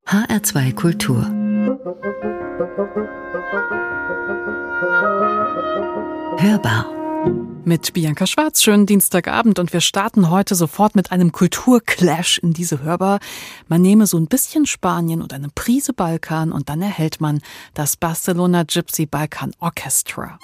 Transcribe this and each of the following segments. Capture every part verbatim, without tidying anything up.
H R zwei Kultur. Hörbar. Mit Bianca Schwarz, schönen Dienstagabend, und wir starten heute sofort mit einem Kulturclash in diese Hörbar. Man nehme so ein bisschen Spanien und eine Prise Balkan und dann erhält man das Barcelona Gypsy Balkan Orchestra.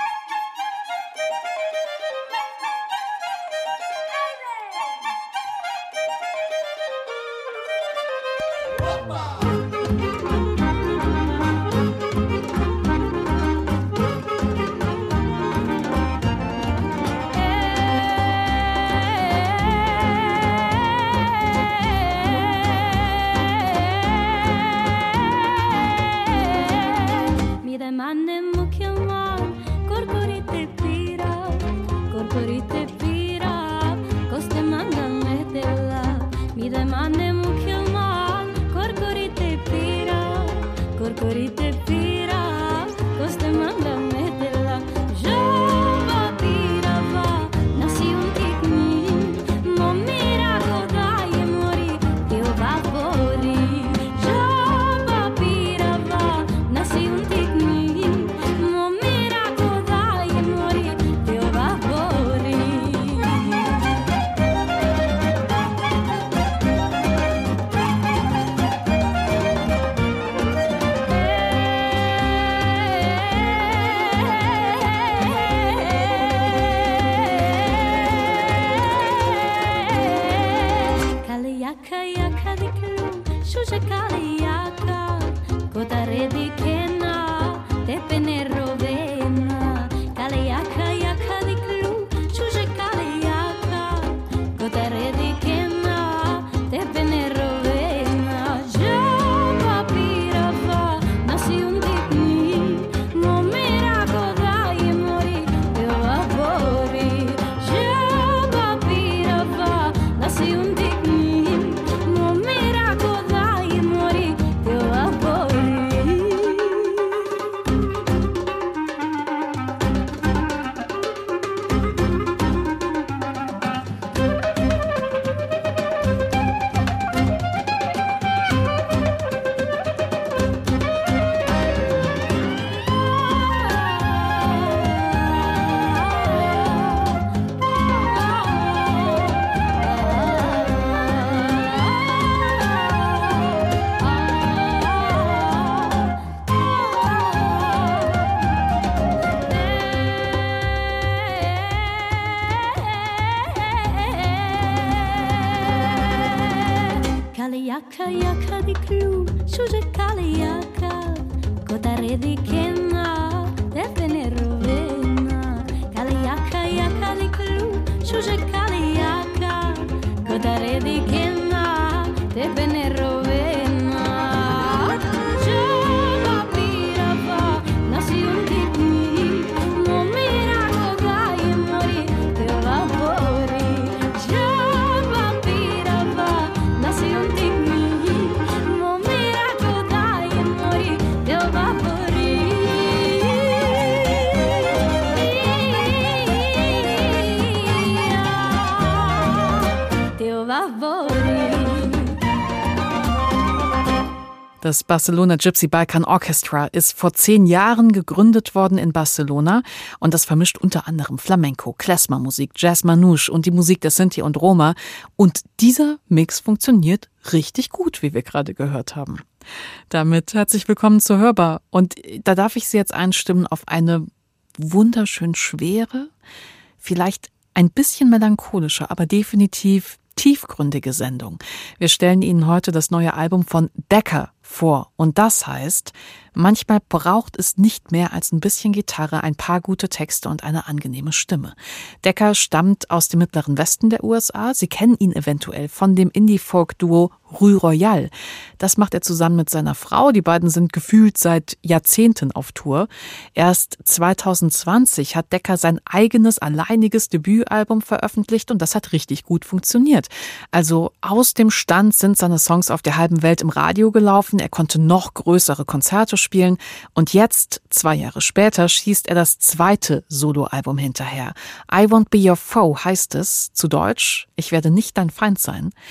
Das Barcelona Gypsy Balkan Orchestra ist vor zehn Jahren gegründet worden in Barcelona und das vermischt unter anderem Flamenco, Klezmer-Musik, Jazz Manouche und die Musik der Sinti und Roma. Und dieser Mix funktioniert richtig gut, wie wir gerade gehört haben. Damit herzlich willkommen zur Hörbar. Und da darf ich Sie jetzt einstimmen auf eine wunderschön schwere, vielleicht ein bisschen melancholische, aber definitiv tiefgründige Sendung. Wir stellen Ihnen heute das neue Album von Decca vor. Und das heißt, manchmal braucht es nicht mehr als ein bisschen Gitarre, ein paar gute Texte und eine angenehme Stimme. Decca stammt aus dem mittleren Westen der U S A. Sie kennen ihn eventuell von dem Indie-Folk-Duo Rue Royale. Das macht er zusammen mit seiner Frau. Die beiden sind gefühlt seit Jahrzehnten auf Tour. Erst zwanzig zwanzig hat Decca sein eigenes, alleiniges Debütalbum veröffentlicht und das hat richtig gut funktioniert. Also aus dem Stand sind seine Songs auf der halben Welt im Radio gelaufen. Er konnte noch größere Konzerte spielen und jetzt, zwei Jahre später, schießt er das zweite Soloalbum hinterher. I Won't Be Your Foe heißt es, zu Deutsch, ich werde nicht dein Feind sein.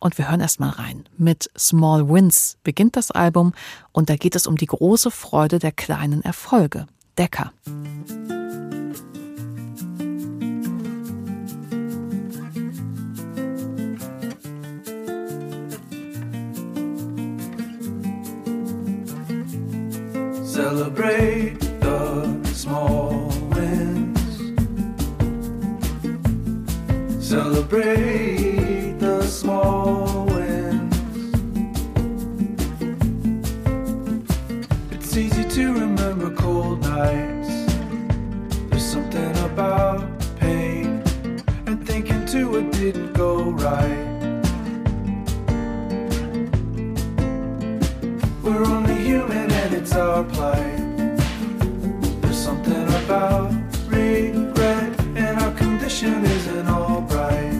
Und wir hören erst mal rein. Mit Small Wins beginnt das Album und da geht es um die große Freude der kleinen Erfolge. Decca. Celebrate the small wins. Celebrate the small wins. It's easy to remember cold nights. There's something about pain and thinking too it didn't go right. We're only human and it's our plight. There's something about regret and our condition isn't all bright.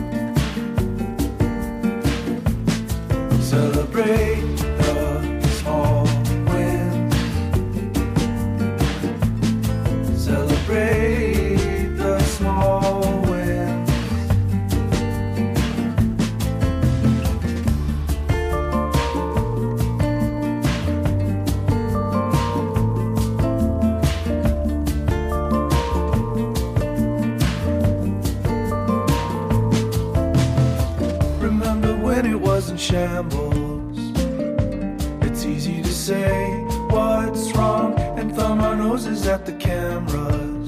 Celebrate the small wins. Celebrate the small wins. Shambles. It's easy to say what's wrong and thumb our noses at the cameras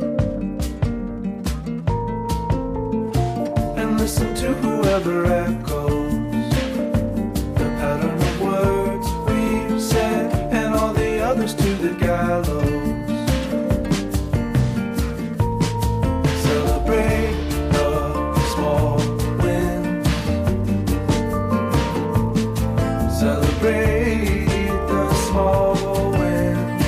and listen to whoever echoes the pattern of words we've said and all the others to the gallows. Celebrate the small wins. Celebrate the small wins.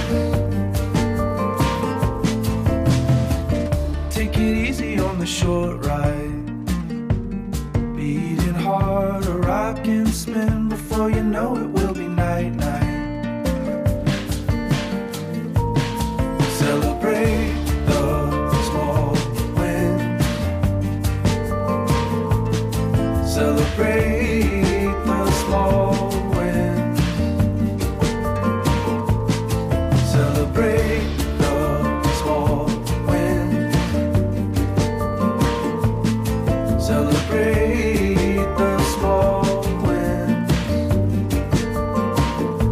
Take it easy on the short ride. Beating hard, a rock and spin. Before you know it, will be night night. Celebrate the small wins. Celebrate the small wins. Celebrate the small wins. Celebrate the small wins.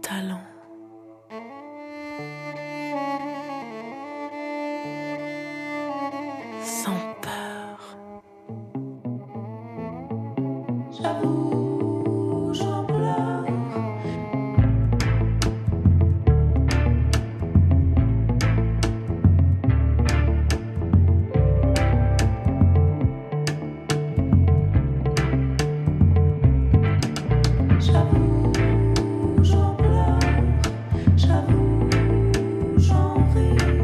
talent. Sans peur. J'avoue, j'en pleure. J'avoue, j'en pleure. J'avoue, j'en ris.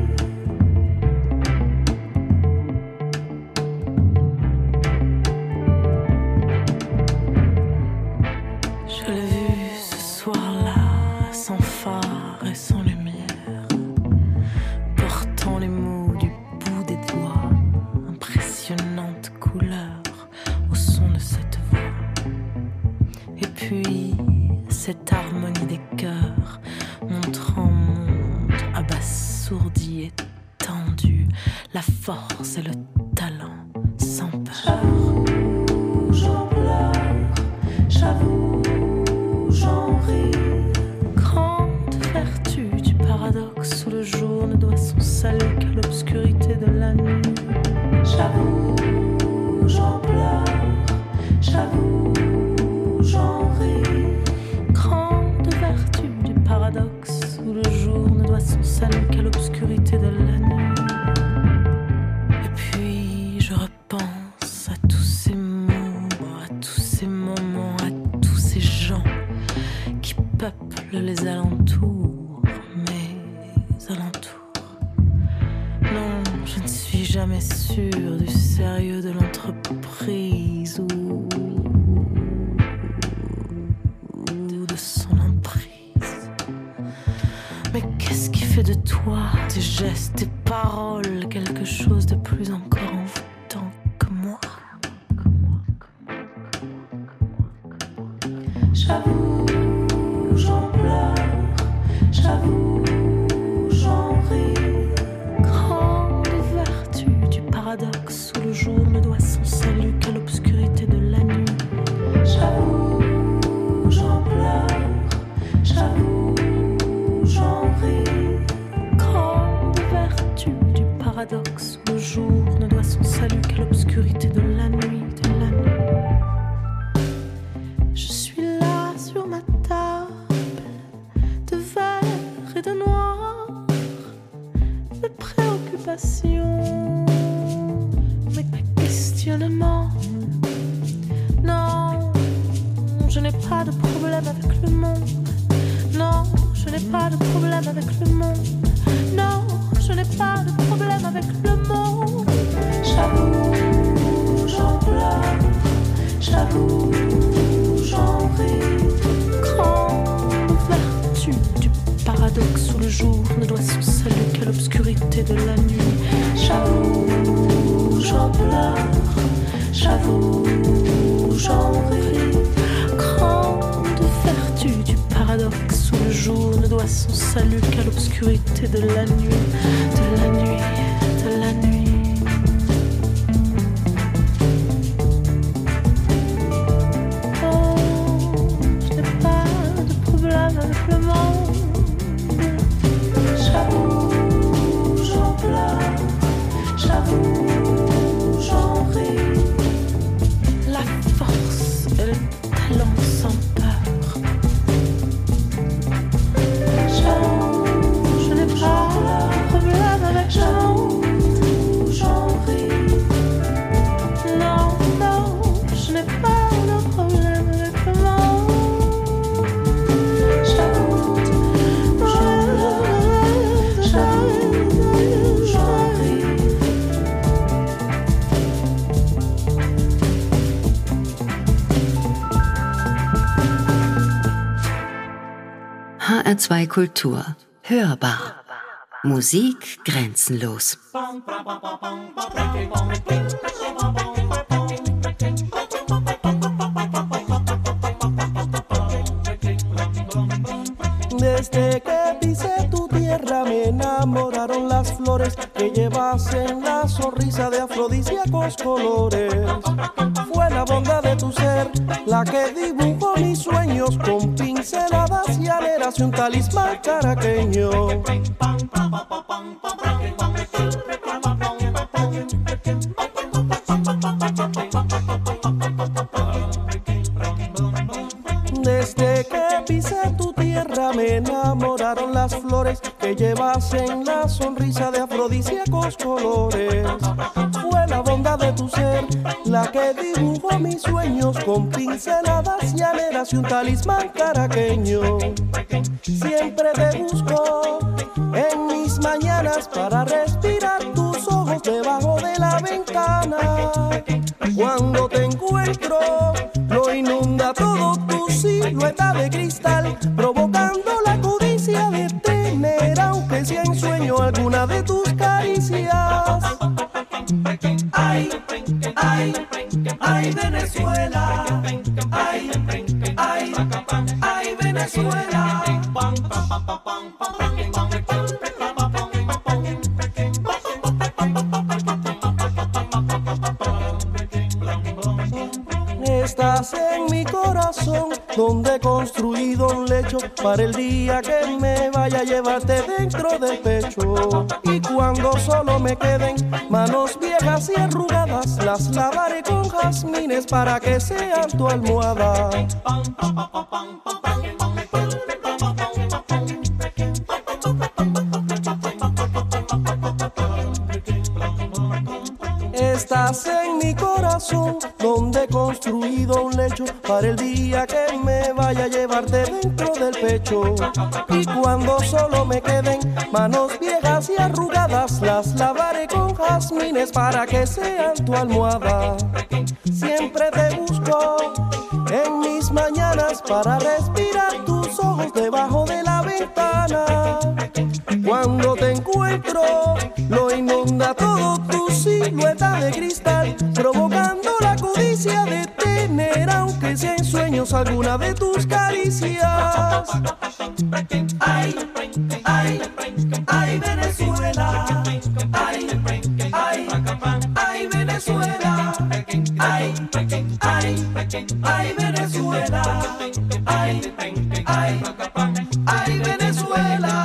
Je l'ai vu ce soir-là, sans phare et sans lumière, portant les mots du bout des doigts, impressionnante couleur au son de cette voix. Et puis, cette harmonie des cœurs, montrant mon monde abasourdi et tendu, la force et le talent, sans peur. J'en pleure, j'avoue, j'en ris. Grande vertu du paradoxe où le jour ne doit son salut qu'à l'obscurité de la nuit. J'avoue, j'en pleure, j'avoue, j'en ris. Grande vertu du paradoxe où le jour ne doit son salut qu'à l'obscurité de la nuit. Et puis je repense à tous ces mots, à tous ces moments, à tous ces gens qui peuplent les alentours, mes alentours. Non, je ne suis jamais sûre du sérieux de l'entreprise ou de son emprise. Mais qu'est-ce qui fait de toi, tes gestes, tes paroles, quelque chose de plus encore envoûtant que moi? J'avoue, j'en pleure, j'avoue, j'en ris. Grande vertu du paradoxe où le jour ne doit son salut qu'à l'obscurité de la nuit. J'avoue, j'en pleure, j'avoue, j'en ris. Grande vertu du paradoxe où le jour ne doit son salut qu'à l'obscurité de la nuit, de la nuit. Je suis là sur ma table de verre et de noir, mes préoccupations, mes questionnements. Non, je n'ai pas de problème avec le monde. Non, je n'ai pas de problème avec le monde. Non, je n'ai pas de problème avec le monde. J'avoue, j'en pleure. J'avoue, j'en ris. Grande vertu du paradoxe où le jour ne doit son salut qu'à l'obscurité de la nuit. J'avoue, j'en pleure. J'avoue, j'en ris. Grande vertu du paradoxe où le jour ne doit son salut qu'à l'obscurité de la nuit, de la nuit, de la nuit. Oh, je n'ai pas de problème avec le monde. J'avoue, j'en pleure. J'avoue, j'en ris. La force et le talent sans peur. J'avoue, je n'ai pas de problème avec le monde. J'en ris. Non, non, je n'ai pas de problème avec le monde. J'avoue, j'avoue, j'avoue, j'en ris. H R zwei Kultur. Hörbar. Musik grenzenlos. Desde que pisé tu tierra me enamoraron las flores que llevas en la sonrisa de afrodisíacos colores. Fue la bondad de tu ser la que dibujó mis sueños con pinceladas y aletas llaneras y un talismán caraqueño. Desde que pisé tu tierra me enamoraron las flores que llevas en la sonrisa de afrodisíacos colores. Fue la bondad de tu ser la que dibujó mis sueños con pinceladas llaneras y un talismán caraqueño. Siempre te busco en mis mañanas para respirar tus ojos debajo de la ventana. Cuando te encuentro lo inunda todo tu silueta de cristal, provocando la codicia de tener, aunque sea en sueño, alguna de tus caricias. Ay, ay, ay, Venezuela. Ay, ay, ay, Venezuela. Estás en mi corazón, donde he construido un lecho para el día que me vaya a llevarte dentro del pecho. Y cuando solo me queden manos viejas y arrugadas, las lavaré con jazmines para que sean tu almohada. Estás en mi corazón, donde he construido un lecho para el día que me vaya a llevarte dentro del pecho. Y cuando solo me queden manos viejas y arrugadas, las lavaré con jazmines para que sean tu almohada. Siempre te busco en mis mañanas para respirar tus ojos debajo de la ventana. Cuando te encuentro lo inunda todo tu silueta de cristal, provocando la codicia de tener, aunque sea en sueños, alguna de tus caricias. Ay, ay, ay, Venezuela. Ay, ay, ay, Venezuela. Ay, ay, ay, Venezuela. Ay, ay, ay, Venezuela.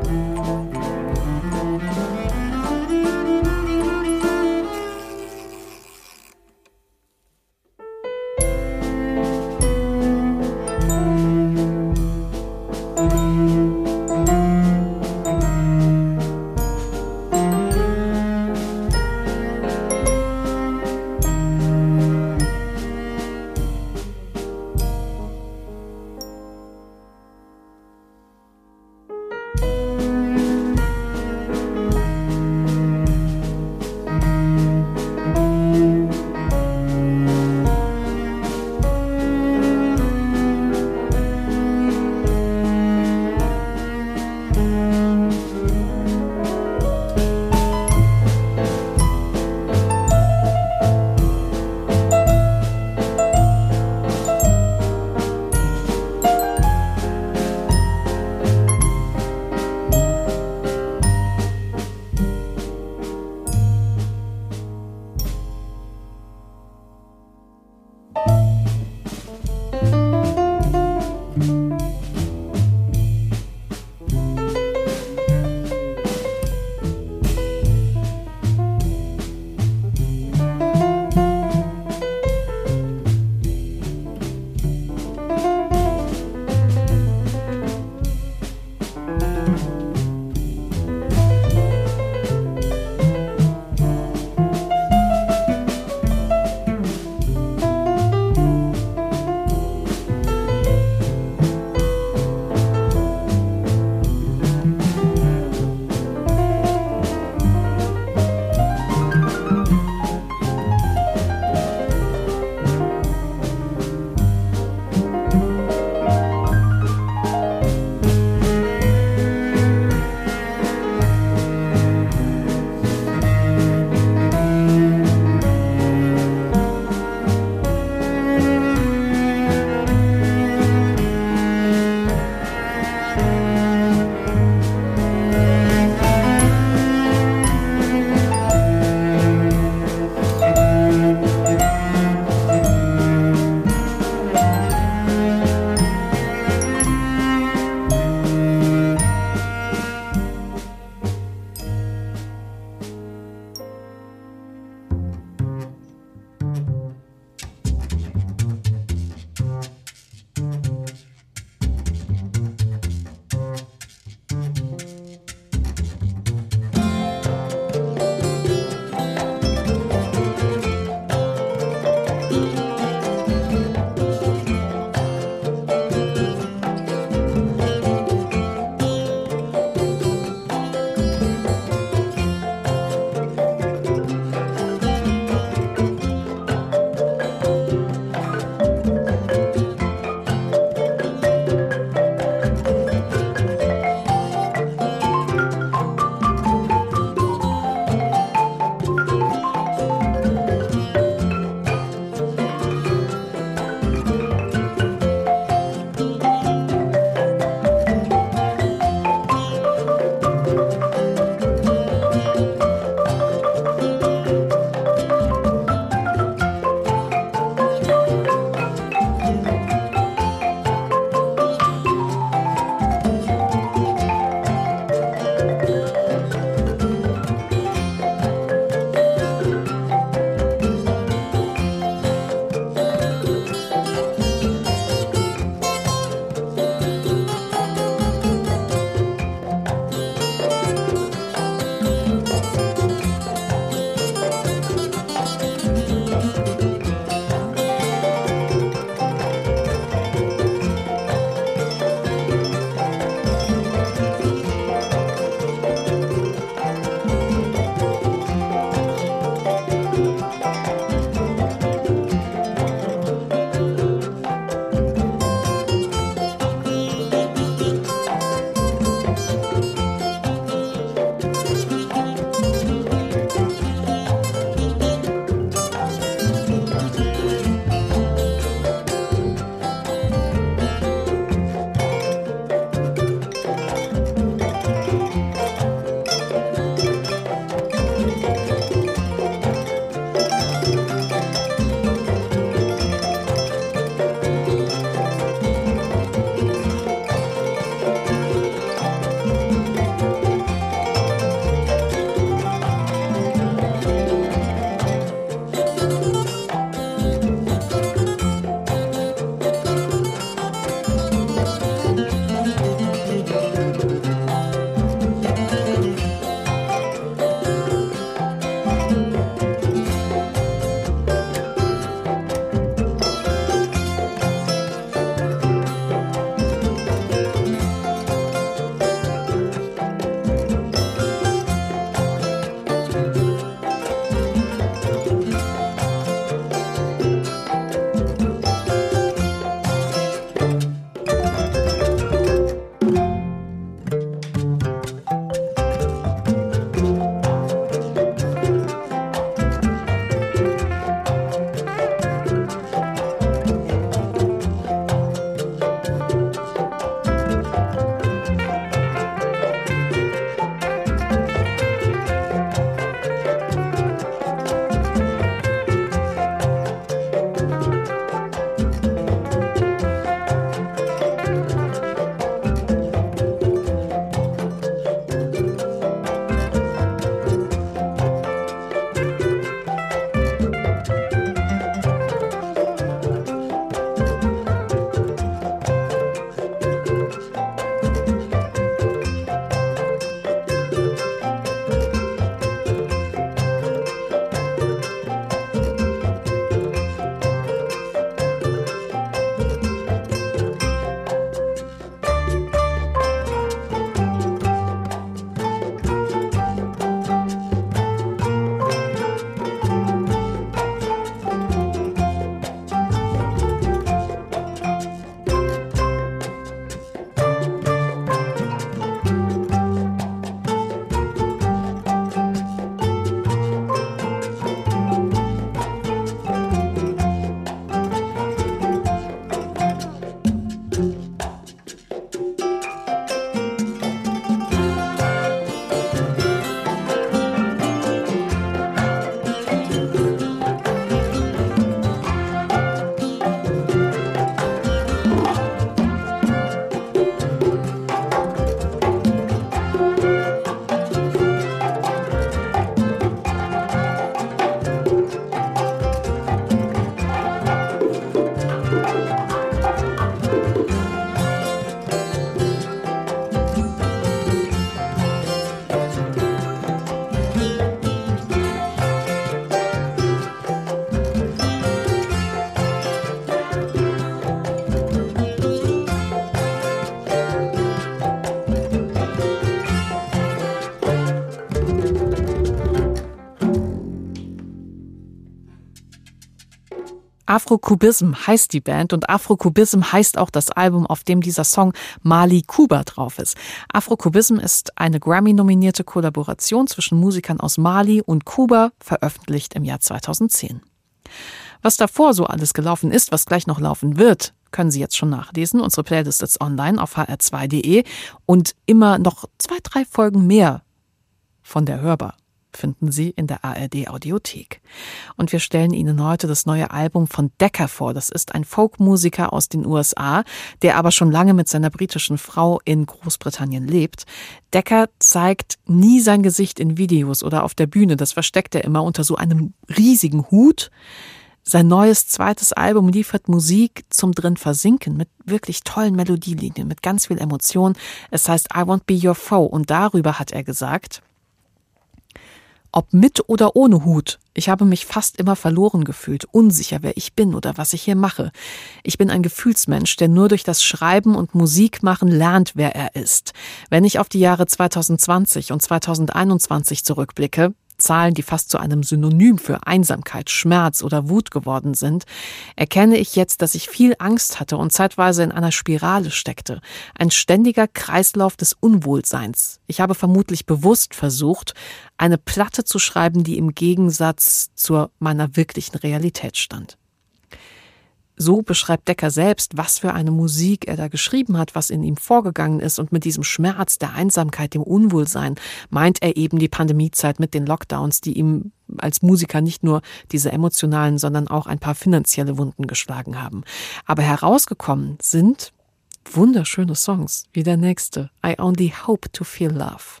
Afro-Cubism heißt die Band und Afro-Cubism heißt auch das Album, auf dem dieser Song Mali Kuba drauf ist. Afro-Cubism ist eine Grammy-nominierte Kollaboration zwischen Musikern aus Mali und Kuba, veröffentlicht im Jahr zweitausendzehn. Was davor so alles gelaufen ist, was gleich noch laufen wird, können Sie jetzt schon nachlesen. Unsere Playlist ist online auf h r zwei punkt d e und immer noch zwei, drei Folgen mehr von der Hörbar finden Sie in der A R D-Audiothek. Und wir stellen Ihnen heute das neue Album von Decca vor. Das ist ein Folkmusiker aus den U S A, der aber schon lange mit seiner britischen Frau in Großbritannien lebt. Decca zeigt nie sein Gesicht in Videos oder auf der Bühne. Das versteckt er immer unter so einem riesigen Hut. Sein neues zweites Album liefert Musik zum drin versinken mit wirklich tollen Melodielinien, mit ganz viel Emotion. Es heißt I Won't Be Your Foe und darüber hat er gesagt: Ob mit oder ohne Hut, ich habe mich fast immer verloren gefühlt, unsicher, wer ich bin oder was ich hier mache. Ich bin ein Gefühlsmensch, der nur durch das Schreiben und Musik machen lernt, wer er ist. Wenn ich auf die Jahre zweitausendzwanzig und zweitausendeinundzwanzig zurückblicke, Zahlen, die fast zu einem Synonym für Einsamkeit, Schmerz oder Wut geworden sind, erkenne ich jetzt, dass ich viel Angst hatte und zeitweise in einer Spirale steckte. Ein ständiger Kreislauf des Unwohlseins. Ich habe vermutlich bewusst versucht, eine Platte zu schreiben, die im Gegensatz zur meiner wirklichen Realität stand. So beschreibt Decca selbst, was für eine Musik er da geschrieben hat, was in ihm vorgegangen ist. Und mit diesem Schmerz, der Einsamkeit, dem Unwohlsein meint er eben die Pandemiezeit mit den Lockdowns, die ihm als Musiker nicht nur diese emotionalen, sondern auch ein paar finanzielle Wunden geschlagen haben. Aber herausgekommen sind wunderschöne Songs, wie der nächste, I Only Hope to Feel Love.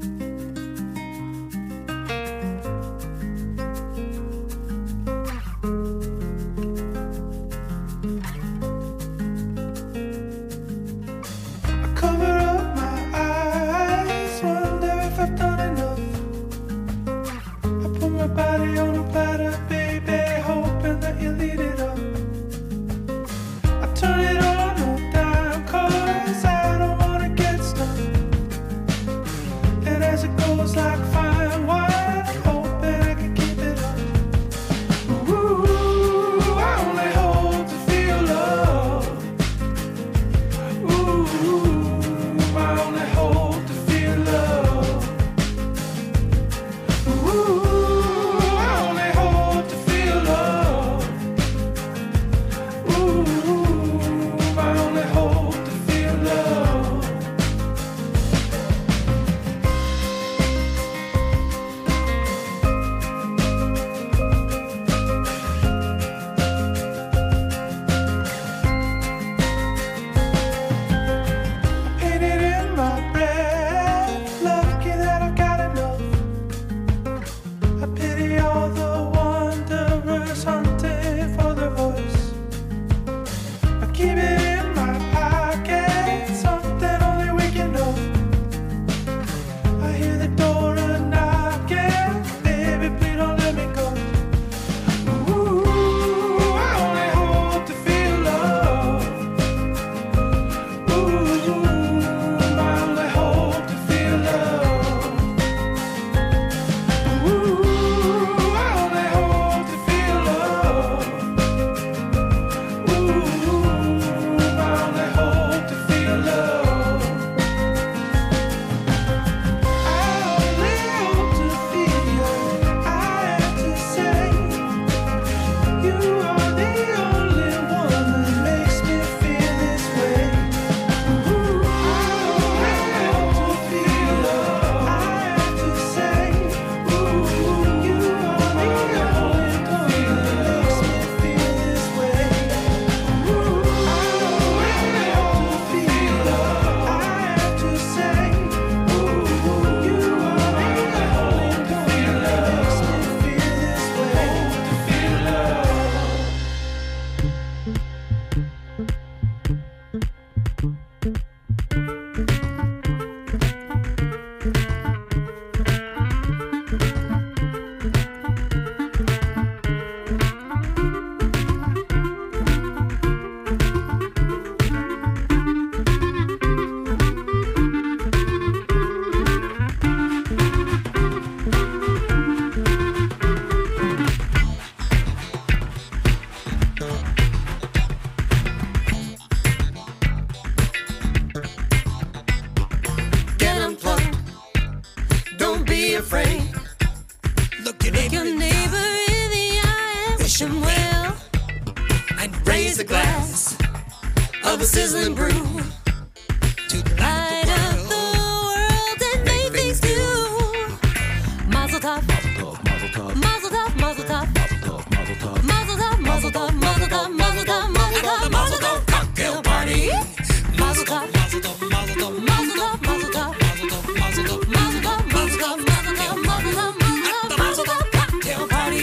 Body on a platter, baby, hoping that you lead it up. I turn it on no time, cause I don't wanna get stuck. And as it goes like fine wine, I'm hoping I can keep it up. Ooh, I only hope to feel love. Ooh, I only hope to feel love. Ooh. glass of a sizzling brew. To light up the world and make things new. Mazel tov, mazel tov, mazel tov, mazel tov, mazel tov, mazel tov, mazel tov, mazel tov, mazel tov, mazel tov, cocktail party. Mazel tov, mazel tov, mazel tov, mazel tov, mazel tov, mazel tov, mazel tov, mazel tov, mazel tov, mazel tov, mazel tov, mazel tov, cocktail party.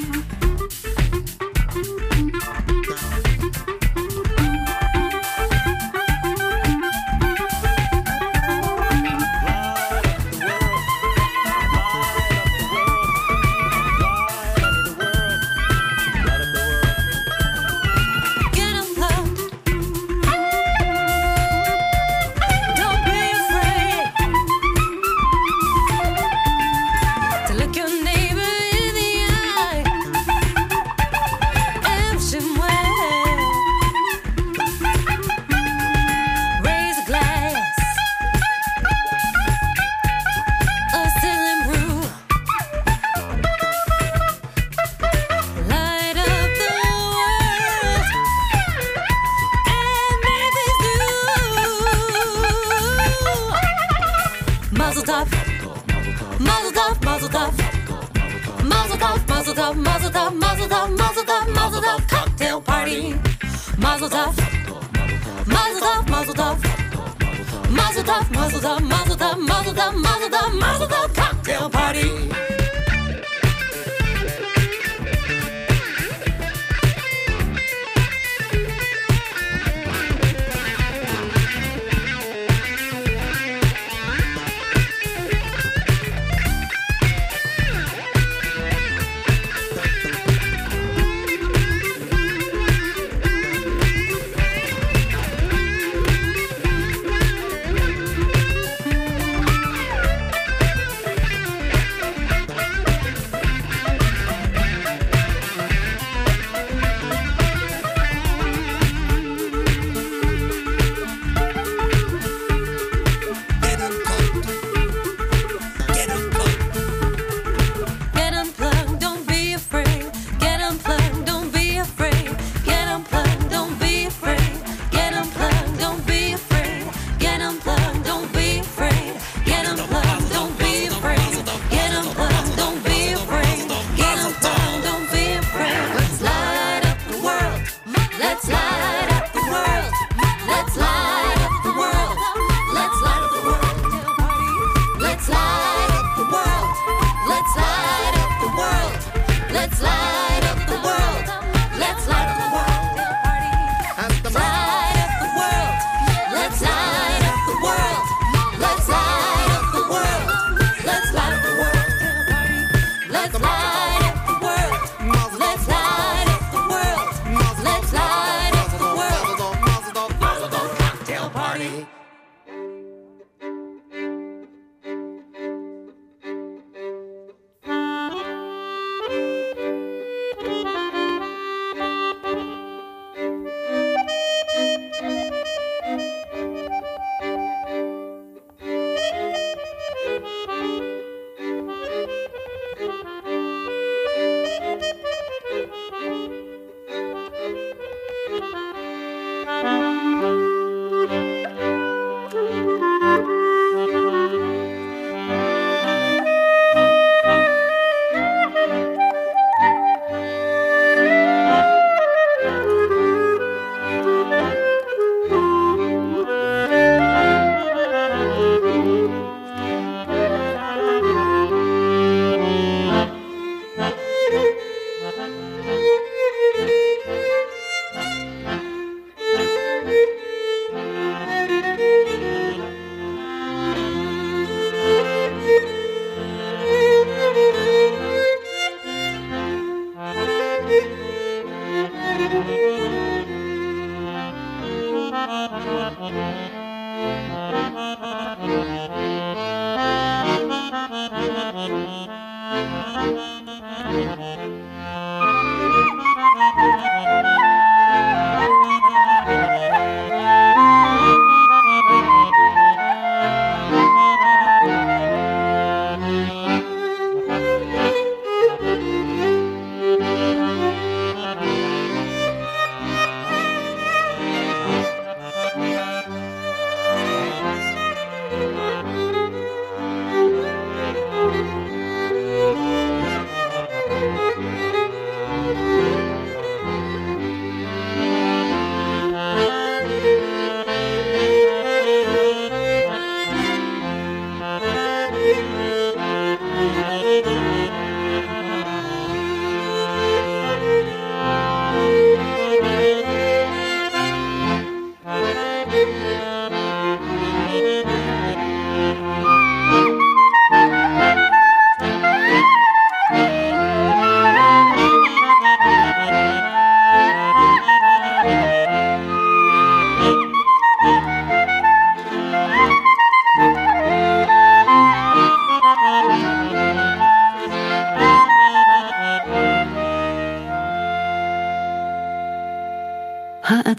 Mazel tov, mazel tov, mazel tov, mazel tov, mazel tov, mazel tov, mazel tov, mazel tov, mazel tov, cocktail party.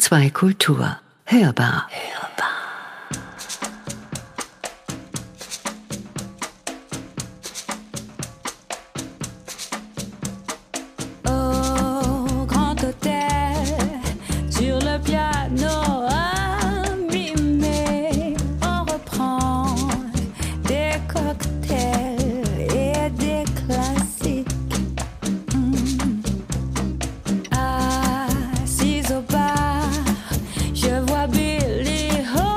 zwei Kultur. Hörbar. Au grand hôtel, sur le piano abîmé, on reprend des cocktails et des classiques. Mm. Assise au bar, je vois Billie Holiday.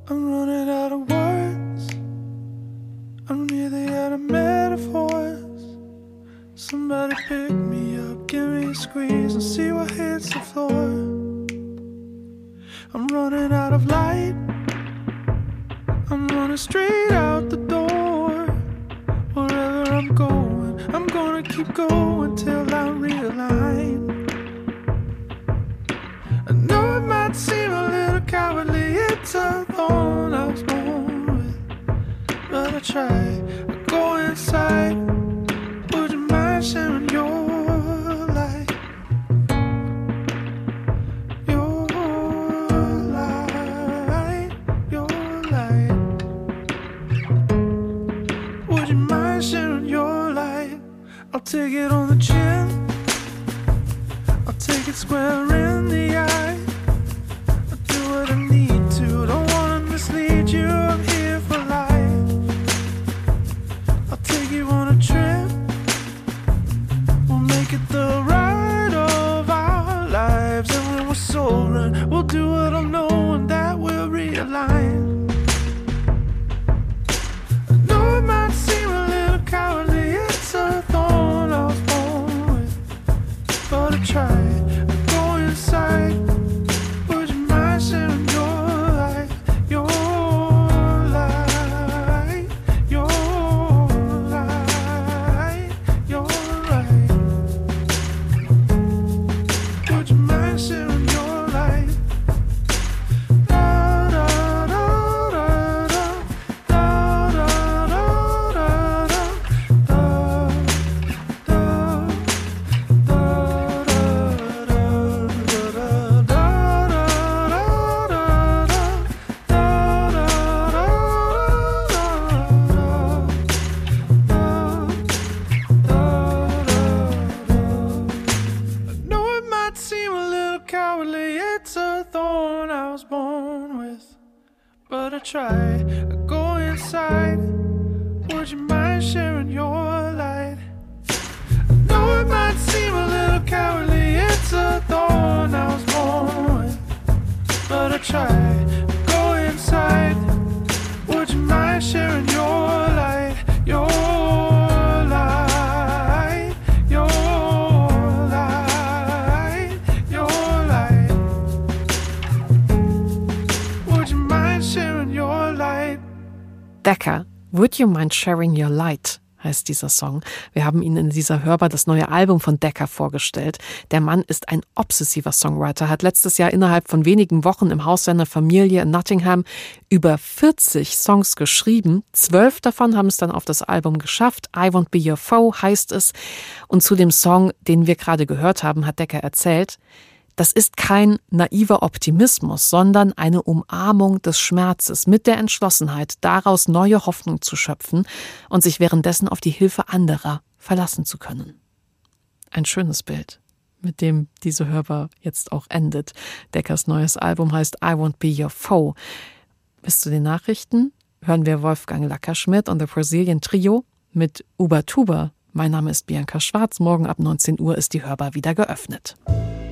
I'm running out of words. I'm nearly out of metaphors. Somebody pick me up, give me a squeeze and see what hits the floor. I'm running out of light. I'm running straight out the door. Wherever I'm going, I'm gonna keep going till I realign. I know it might seem a little cowardly, it's a thorn I was born with, but I try, I go inside. Would you mind sharing your light? Your light, your light. Would you mind sharing your light? I'll take it on the chin, I'll take it square in the eye. I'll do what I need to, don't wanna mislead you, I'm here for life. I'll take you on a trip, we'll make it the ride of our lives. And when we're soaring, we'll do what I know and that we'll realign. I know it might seem a little cowardly, it's a thorn I was born with, but I try, I go inside. Would you mind sharing your light, your light, your light, your light? Would you mind sharing your light? Da da da da da da da da da da I know it might seem a little cowardly, it's a thorn I was born with, but I try, I go inside. Would you mind sharing your light? I know it might seem a little cowardly, it's a thorn I was born with, but I try, I go inside. Would you mind sharing your light, your light, your light, your light? Would you mind sharing your light? Decca, Would You Mind Sharing Your Light? Heißt dieser Song. Wir haben Ihnen in dieser Hörbar das neue Album von Decca vorgestellt. Der Mann ist ein obsessiver Songwriter, hat letztes Jahr innerhalb von wenigen Wochen im Haus seiner Familie in Nottingham über vierzig Songs geschrieben. Zwölf davon haben es dann auf das Album geschafft. I Won't Be Your Foe heißt es. Und zu dem Song, den wir gerade gehört haben, hat Decca erzählt: Das ist kein naiver Optimismus, sondern eine Umarmung des Schmerzes mit der Entschlossenheit, daraus neue Hoffnung zu schöpfen und sich währenddessen auf die Hilfe anderer verlassen zu können. Ein schönes Bild, mit dem diese Hörbar jetzt auch endet. Deccas neues Album heißt I Won't Be Your Foe. Bis zu den Nachrichten hören wir Wolfgang Lackerschmidt und The Brazilian Trio mit Ubatuba. Mein Name ist Bianca Schwarz. Morgen ab neunzehn Uhr ist die Hörbar wieder geöffnet.